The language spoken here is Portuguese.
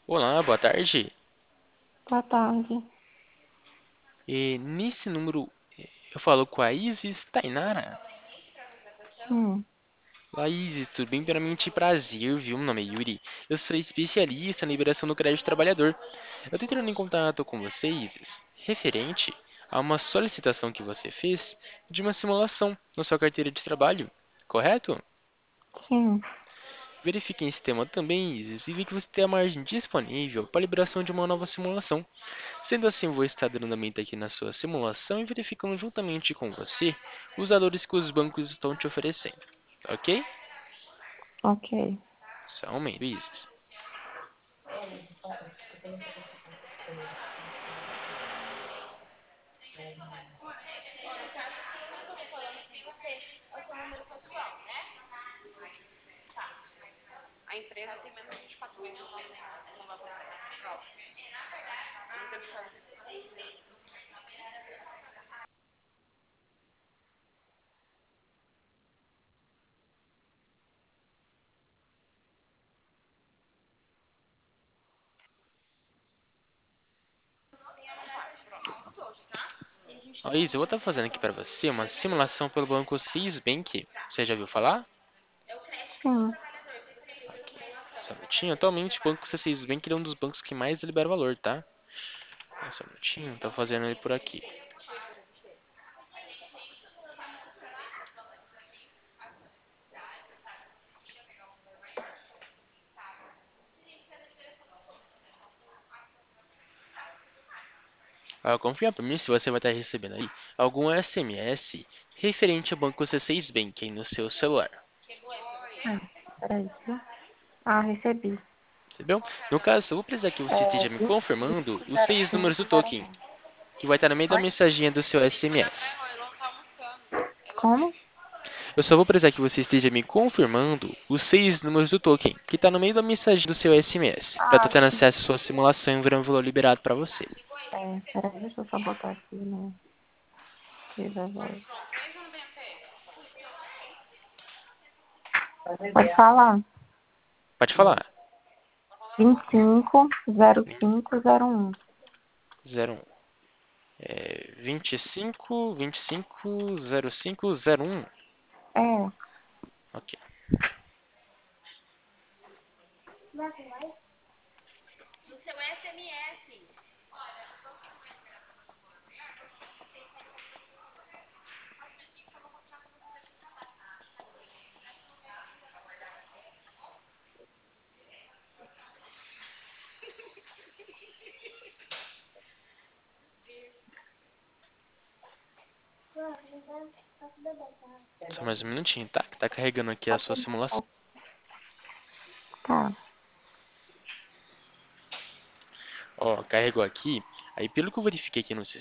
Olá, boa tarde. Boa tarde. Nesse número eu falo com a Isis Tainara. Hum, Olá, Isis, tudo bem? Primeiramente, prazer, viu? Meu nome é Yuri. Eu sou especialista na liberação do crédito trabalhador. Eu tô entrando em contato com você, Isis, referente a uma solicitação que você fez de uma simulação na sua carteira de trabalho, correto? sim, Verifiquei em sistema também, Isis, e vi que você tem a margem disponível para a liberação de uma nova simulação. Sendo assim, vou estar dando andamento aqui na sua simulação e verificando juntamente com você os valores que os bancos estão te oferecendo. Ok? ok. Só um momento, Isis. Ó, Isis, eu vou estar fazendo aqui para você uma simulação pelo banco Bank. Você já viu falar? Sim, Aqui. Só um minutinho. Atualmente, o banco Bank é um dos bancos que mais libera valor, tá? Só um minutinho. Estou fazendo ele por aqui. Confia para mim se você vai estar recebendo aí algum SMS referente ao banco C6 Bank aí no seu celular. ah, peraí, viu? Ah, recebi. Entendeu? No caso, eu vou precisar que você É esteja me 20, confirmando os 6 números do token, 2501. que vai estar no meio da Oi? mensaginha do seu SMS. Como? Eu só vou precisar que você esteja me confirmando os 6 números do token, que está no meio da mensagem do seu SMS, para estar Ah, tendo sim. acesso à sua simulação e ver um valor liberado para você. Peraí, deixa eu só botar aqui no Viva Voz. Pode falar. Pode falar. 250501. 01. 25 25 05 01. É, Ok. Só mais um minutinho, tá? Que tá carregando aqui a sua simulação. tá. Ó, carregou aqui. Aí, pelo que eu verifiquei aqui no